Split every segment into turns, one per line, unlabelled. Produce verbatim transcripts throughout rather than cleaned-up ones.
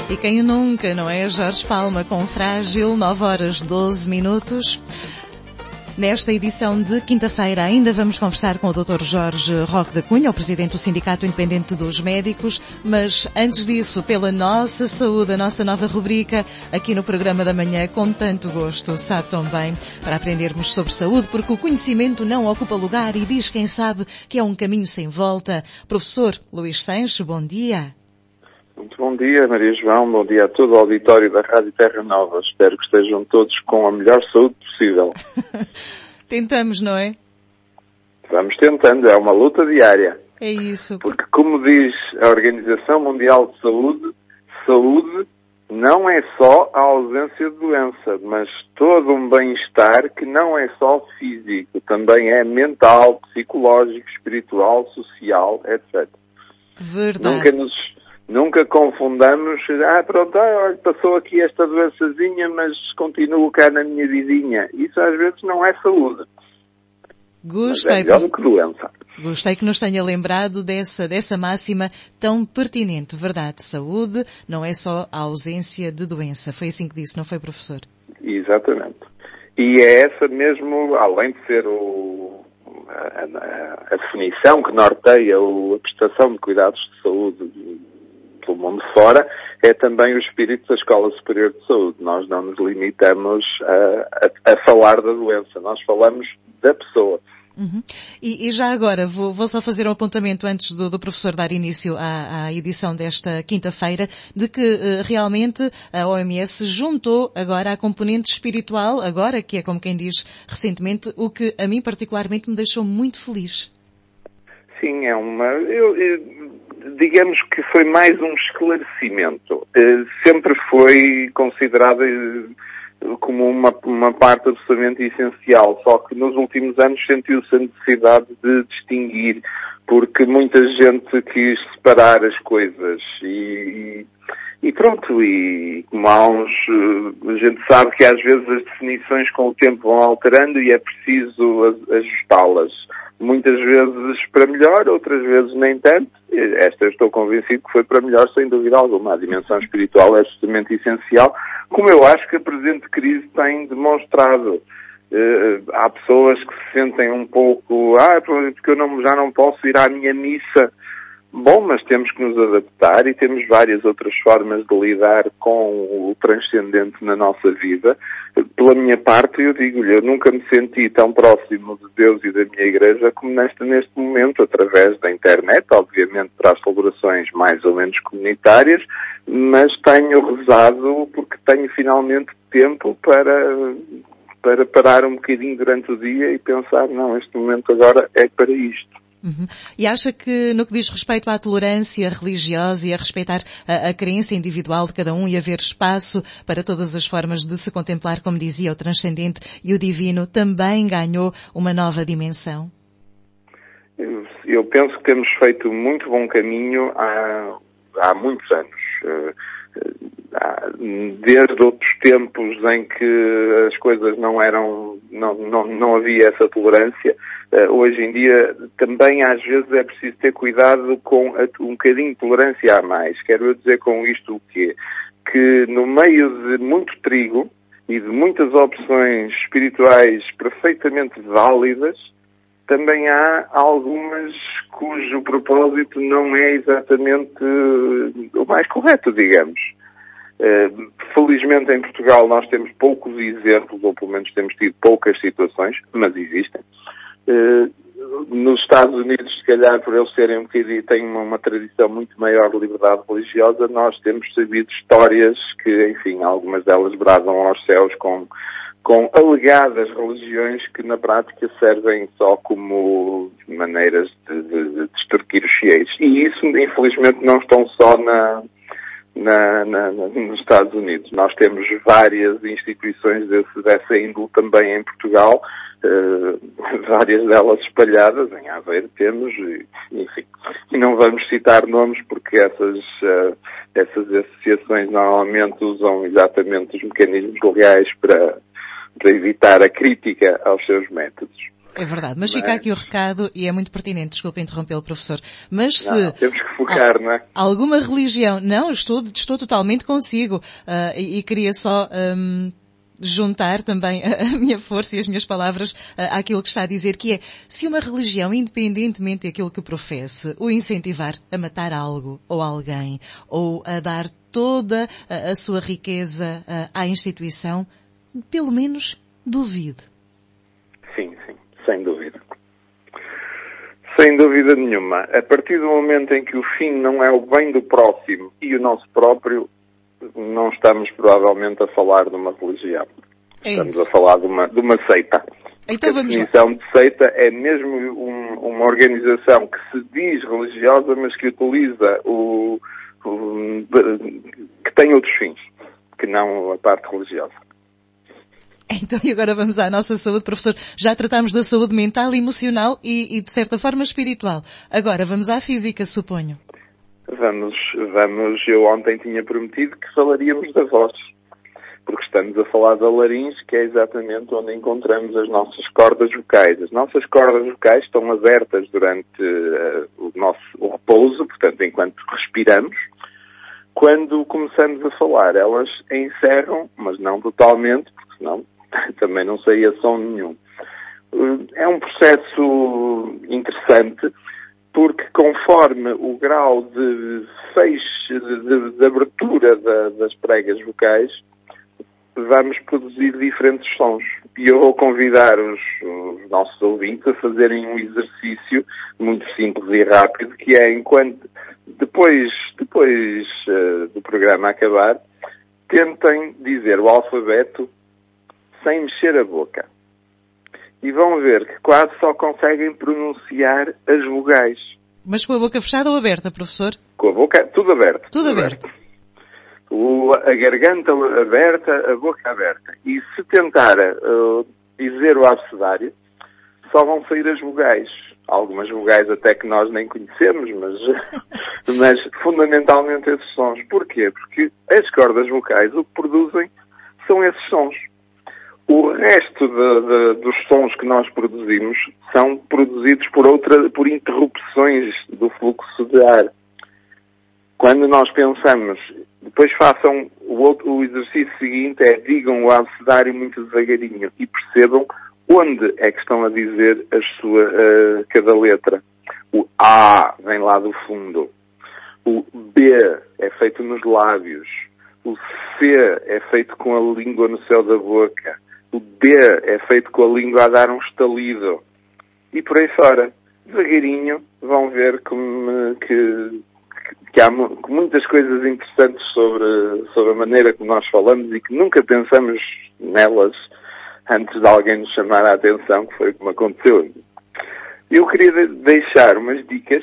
E quem nunca, não é? Jorge Palma com Frágil, nove horas doze minutos. Nesta edição de quinta-feira ainda vamos conversar com o doutor Jorge Roque da Cunha, o presidente do Sindicato Independente dos Médicos, mas antes disso, pela nossa saúde, a nossa nova rubrica aqui no programa da manhã, com tanto gosto, sabe tão bem, para aprendermos sobre saúde, porque o conhecimento não ocupa lugar e diz quem sabe que é um caminho sem volta. Professor Luís Sanches, bom dia.
Muito bom dia, Maria João, bom dia a todo o auditório da Rádio Terra Nova. Espero que estejam todos com a melhor saúde possível.
Tentamos, não é?
Vamos tentando, é uma luta diária.
É isso.
Porque, como diz a Organização Mundial de Saúde, saúde não é só a ausência de doença, mas todo um bem-estar que não é só físico, também é mental, psicológico, espiritual, social, etcétera.
Verdade.
Nunca nos... Nunca confundamos, ah, pronto, ah, olha, passou aqui esta doençazinha, mas continuo cá na minha vizinha. Isso às vezes não é saúde.
Gostei.
Mas é melhor do que doença.
Gostei que nos tenha lembrado dessa, dessa máxima tão pertinente. Verdade, saúde não é só a ausência de doença. Foi assim que disse, não foi, professor?
Exatamente. E é essa mesmo, além de ser o... A, a, a definição que norteia o, a prestação de cuidados de saúde pelo mundo fora, é também o espírito da Escola Superior de Saúde. Nós não nos limitamos a, a, a falar da doença, nós falamos da pessoa.
Uhum. E, e já agora, vou, vou só fazer um apontamento antes do, do professor dar início à, à edição desta quinta-feira, de que uh, realmente a O M S juntou agora a componente espiritual, agora que é como quem diz recentemente, o que a mim particularmente me deixou muito feliz.
Sim, é uma... Eu, eu, digamos que foi mais um esclarecimento. Uh, sempre foi considerada uh, como uma, uma parte absolutamente essencial, só que nos últimos anos sentiu-se a necessidade de distinguir, porque muita gente quis separar as coisas e, e, e pronto, e como há uns, uh, a gente sabe que às vezes as definições com o tempo vão alterando e é preciso ajustá-las. Muitas vezes para melhor, outras vezes nem tanto. Esta eu estou convencido que foi para melhor, sem dúvida alguma. A dimensão espiritual é absolutamente essencial, como eu acho que a presente crise tem demonstrado. Uh, há pessoas que se sentem um pouco, ah, porque eu não, já não posso ir à minha missa. Bom, mas temos que nos adaptar e temos várias outras formas de lidar com o transcendente na nossa vida. Pela minha parte, eu digo-lhe, eu nunca me senti tão próximo de Deus e da minha igreja como neste, neste momento, através da internet, obviamente para as celebrações mais ou menos comunitárias, mas tenho rezado porque tenho finalmente tempo para, para parar um bocadinho durante o dia e pensar, não, este momento agora é para isto.
Uhum. E acha que no que diz respeito à tolerância religiosa e a respeitar a, a crença individual de cada um e haver espaço para todas as formas de se contemplar, como dizia, o transcendente e o divino, também ganhou uma nova dimensão?
Eu, eu penso que temos feito muito bom caminho há, há muitos anos. Desde outros tempos em que as coisas não eram, não, não, não havia essa tolerância, hoje em dia também às vezes é preciso ter cuidado com um bocadinho de tolerância a mais. Quero eu dizer com isto o quê? Que no meio de muito trigo e de muitas opções espirituais perfeitamente válidas, também há algumas cujo propósito não é exatamente o mais correto, digamos. Uh, felizmente em Portugal nós temos poucos exemplos, ou pelo menos temos tido poucas situações, mas existem. Uh, nos Estados Unidos, se calhar por eles serem um bocadinho, têm uma, uma tradição muito maior de liberdade religiosa, nós temos sabido histórias que, enfim, algumas delas bradam aos céus com, com alegadas religiões que na prática servem só como maneiras de, de, de extorquir os fiéis. E isso, infelizmente, não estão só na... Na, na, nos Estados Unidos. Nós temos várias instituições desse, dessa índole também em Portugal, uh, várias delas espalhadas, em Aveiro temos, e, enfim, e não vamos citar nomes porque essas, uh, essas associações normalmente usam exatamente os mecanismos legais para, para evitar a crítica aos seus métodos.
É verdade, mas, mas fica aqui o recado e é muito pertinente, desculpe interrompê-lo, professor. Mas
não,
se...
temos que focar, não é?
Alguma religião... Não, estou, estou totalmente consigo. Uh, e, e queria só... Um, juntar também a minha força e as minhas palavras àquilo que está a dizer, que é, se uma religião, independentemente daquilo que professe, o incentivar a matar algo ou alguém, ou a dar toda a sua riqueza à instituição, pelo menos duvide.
Sim, sim, sem dúvida. Sem dúvida nenhuma. A partir do momento em que o fim não é o bem do próximo e o nosso próprio, não estamos provavelmente a falar de uma religião. É estamos isso. a falar de uma, de uma seita.
Então,
a definição de seita é mesmo um, uma organização que se diz religiosa, mas que utiliza o, o... que tem outros fins, que não a parte religiosa.
Então, e agora vamos à nossa saúde, professor. Já tratámos da saúde mental, emocional e, e de certa forma, espiritual. Agora vamos à física, suponho.
Vamos, vamos, eu ontem tinha prometido que falaríamos da voz, porque estamos a falar da laringe, que é exatamente onde encontramos as nossas cordas vocais. As nossas cordas vocais estão abertas durante uh, o nosso o repouso, portanto, enquanto respiramos. Quando começamos a falar, elas encerram, mas não totalmente, porque senão também não saía som nenhum. Uh, é um processo interessante, porque conforme o grau de fecho, de, de abertura da, das pregas vocais, vamos produzir diferentes sons. E eu vou convidar os, os nossos ouvintes a fazerem um exercício muito simples e rápido, que é enquanto, depois, depois uh, do programa acabar, tentem dizer o alfabeto sem mexer a boca. E vão ver que quase só conseguem pronunciar as vogais.
Mas com a boca fechada ou aberta, professor?
Com a boca, tudo aberto.
Tudo, tudo aberto. aberto.
O, a garganta aberta, a boca aberta. E se tentar uh, dizer o abecedário, só vão sair as vogais. Algumas vogais até que nós nem conhecemos, mas, mas fundamentalmente esses sons. Porquê? Porque as cordas vocais o que produzem são esses sons. O resto de, de, dos sons que nós produzimos são produzidos por, outra, por interrupções do fluxo de ar. Quando nós pensamos, depois façam o, outro, o exercício seguinte, é digam o abecedário muito devagarinho e percebam onde é que estão a dizer a sua, uh, cada letra. O A vem lá do fundo. O B é feito nos lábios. O C é feito com a língua no céu da boca. O D é feito com a língua a dar um estalido. E por aí fora, devagarinho, vão ver que, que, que há muitas coisas interessantes sobre, sobre a maneira como nós falamos e que nunca pensamos nelas antes de alguém nos chamar a atenção, que foi como aconteceu. Eu queria deixar umas dicas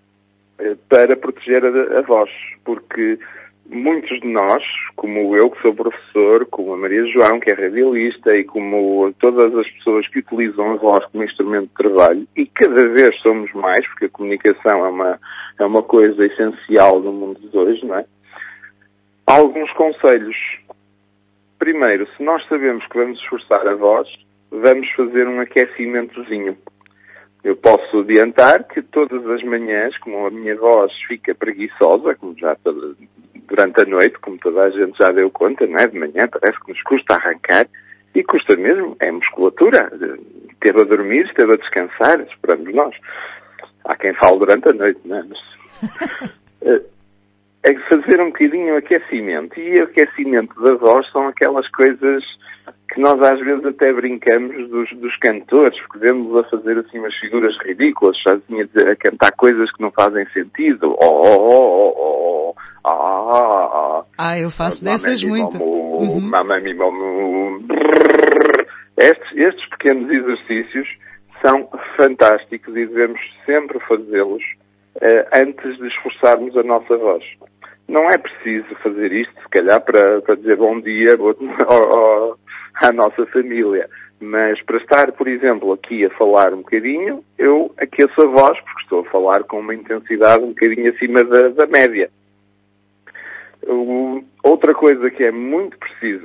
para proteger a, a voz, porque muitos de nós, como eu que sou professor, como a Maria João, que é radialista, e como todas as pessoas que utilizam a voz como instrumento de trabalho, e cada vez somos mais, porque a comunicação é uma, é uma coisa essencial no mundo de hoje, não é? Há alguns conselhos. Primeiro, se nós sabemos que vamos esforçar a voz, vamos fazer um aquecimentozinho. Eu posso adiantar que todas as manhãs, como a minha voz fica preguiçosa, como já toda, durante a noite, como toda a gente já deu conta, não é? De manhã parece que nos custa arrancar, e custa mesmo, é musculatura. Esteve a dormir, esteve a descansar, esperamos nós. Há quem fale durante a noite, não é? Mas, é fazer um bocadinho o aquecimento. E o aquecimento da voz são aquelas coisas que nós às vezes até brincamos dos, dos cantores, porque vemos-los a fazer assim umas figuras ridículas, assim, a, dizer, a cantar coisas que não fazem sentido. Oh, oh, oh, oh, oh, ah, ah,
ah, eu faço dessas muito.
Uhum. Estes, estes pequenos exercícios são fantásticos e devemos sempre fazê-los uh, antes de esforçarmos a nossa voz. Não é preciso fazer isto, se calhar, para, para dizer bom dia à nossa família. Mas para estar, por exemplo, aqui a falar um bocadinho, eu aqueço a voz, porque estou a falar com uma intensidade um bocadinho acima da, da média. O, outra coisa que é muito precisa,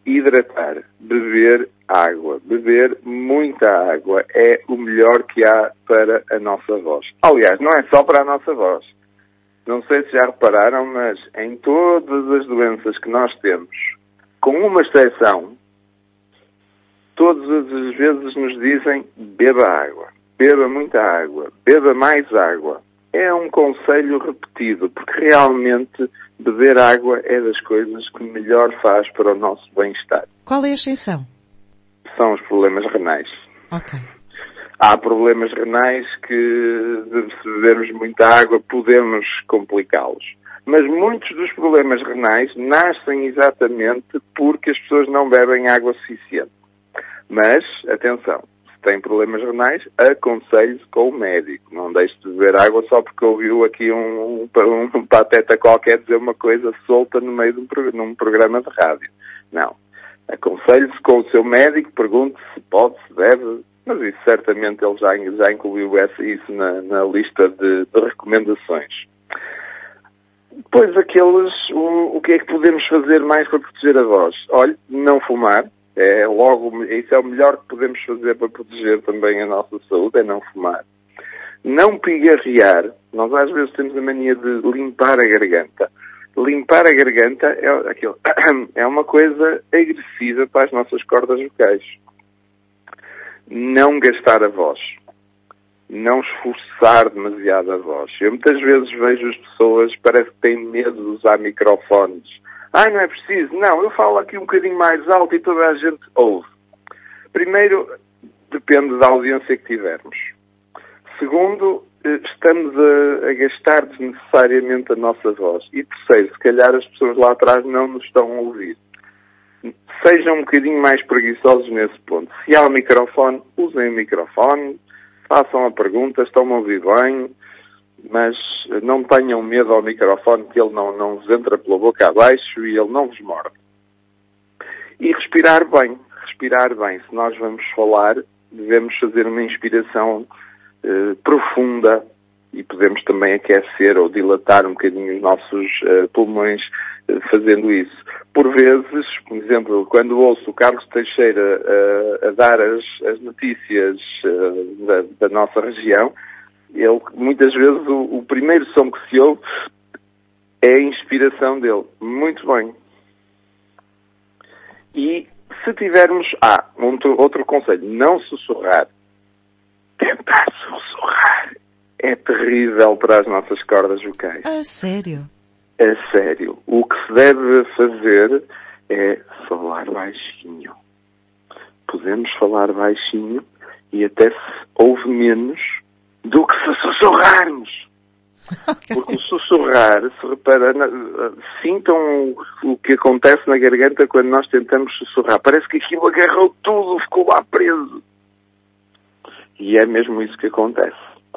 hidratar, beber água. Beber muita água é o melhor que há para a nossa voz. Aliás, não é só para a nossa voz. Não sei se já repararam, mas em todas as doenças que nós temos, com uma exceção, todas as vezes nos dizem beba água, beba muita água, beba mais água. É um conselho repetido, porque realmente beber água é das coisas que melhor faz para o nosso bem-estar.
Qual é a exceção?
São os problemas renais.
Ok.
Há problemas renais que, se bebermos muita água, podemos complicá-los. Mas muitos dos problemas renais nascem exatamente porque as pessoas não bebem água suficiente. Mas, atenção, se tem problemas renais, aconselhe-se com o médico. Não deixe de beber água só porque ouviu aqui um, um, um pateta qualquer dizer uma coisa solta no meio de um, num programa de rádio. Não. Aconselhe-se com o seu médico, pergunte se pode, se deve, mas isso certamente ele já, já incluiu essa, isso na, na lista de, de recomendações. Depois aqueles, o, o que é que podemos fazer mais para proteger a voz? Olhe, não fumar, é logo, isso é o melhor que podemos fazer para proteger também a nossa saúde, é não fumar. Não pigarrear, nós às vezes temos a mania de limpar a garganta. Limpar a garganta é, aquilo, é uma coisa agressiva para as nossas cordas vocais. Não gastar a voz. Não esforçar demasiado a voz. Eu muitas vezes vejo as pessoas, parece que têm medo de usar microfones. Ah, não é preciso. Não, eu falo aqui um bocadinho mais alto e toda a gente ouve. Primeiro, depende da audiência que tivermos. Segundo, estamos a, a gastar desnecessariamente a nossa voz. E terceiro, se calhar as pessoas lá atrás não nos estão a ouvir. Sejam um bocadinho mais preguiçosos nesse ponto. Se há o microfone, usem o microfone, façam a pergunta, estão a ouvir bem, mas não tenham medo ao microfone que ele não, não vos entra pela boca abaixo e ele não vos morde. E respirar bem, respirar bem. Se nós vamos falar, devemos fazer uma inspiração eh, profunda e podemos também aquecer ou dilatar um bocadinho os nossos eh, pulmões eh, fazendo isso. Por vezes, por exemplo, quando ouço o Carlos Teixeira uh, a dar as, as notícias uh, da, da nossa região, ele, muitas vezes o, o primeiro som que se ouve é a inspiração dele. Muito bem. E se tivermos... Ah, outro, outro conselho, não sussurrar. Tentar sussurrar é terrível para as nossas cordas vocais.
Ah, sério?
É sério. O que se deve fazer é falar baixinho. Podemos falar baixinho e até se ouve menos do que se sussurrarmos. Okay. Porque o sussurrar, se repara, sintam o que acontece na garganta quando nós tentamos sussurrar. Parece que aquilo agarrou tudo, ficou lá preso. E é mesmo isso que acontece.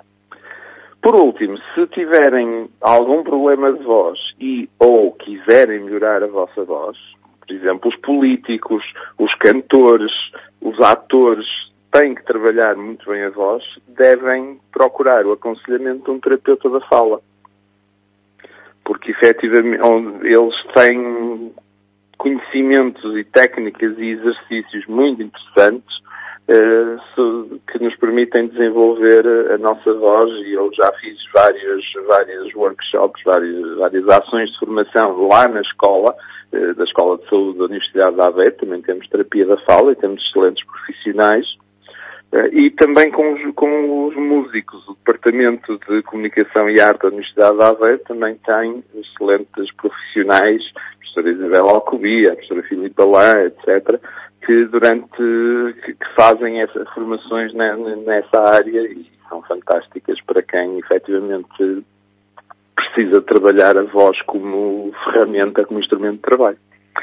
Por último, se tiverem algum problema de voz e ou quiserem melhorar a vossa voz, por exemplo, os políticos, os cantores, os atores têm que trabalhar muito bem a voz, devem procurar o aconselhamento de um terapeuta da fala. Porque, efetivamente, eles têm conhecimentos e técnicas e exercícios muito interessantes Uh, que nos permitem desenvolver a nossa voz, e eu já fiz vários, vários workshops, várias, várias ações de formação lá na escola, uh, da Escola de Saúde da Universidade de Aveiro. Também temos terapia da fala e temos excelentes profissionais, uh, e também com os, com os músicos. O Departamento de Comunicação e Arte da Universidade de Aveiro também tem excelentes profissionais, a professora Isabel Alcobia, a professora Filipe Alain, etcétera, que durante, que, que fazem essas formações nessa área e são fantásticas para quem efetivamente precisa trabalhar a voz como ferramenta, como instrumento de trabalho.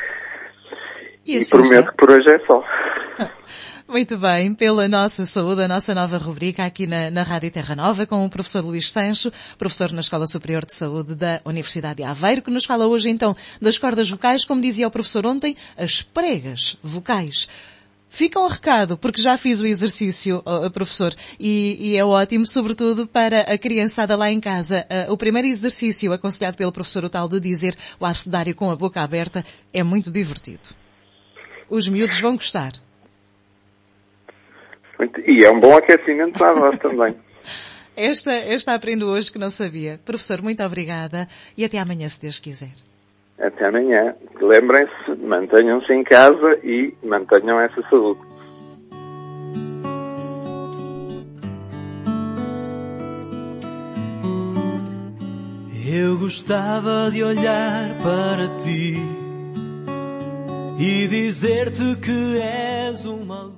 E, e prometo está? que por hoje é só.
Muito bem, pela nossa saúde, a nossa nova rubrica aqui na, na Rádio Terra Nova com o professor Luís Sancho, professor na Escola Superior de Saúde da Universidade de Aveiro, que nos fala hoje então das cordas vocais, como dizia o professor ontem, as pregas vocais. Fica um recado, porque já fiz o exercício, professor, e, e é ótimo, sobretudo para a criançada lá em casa. O primeiro exercício aconselhado pelo professor, o tal de dizer o abecedário com a boca aberta, é muito divertido. Os miúdos vão gostar.
E é um bom aquecimento para a voz também.
Esta, esta aprendo hoje que não sabia. Professor, muito obrigada e até amanhã, se Deus quiser.
Até amanhã. Lembrem-se, mantenham-se em casa e mantenham essa saúde.
Eu gostava de olhar para ti e dizer-te que és uma luz.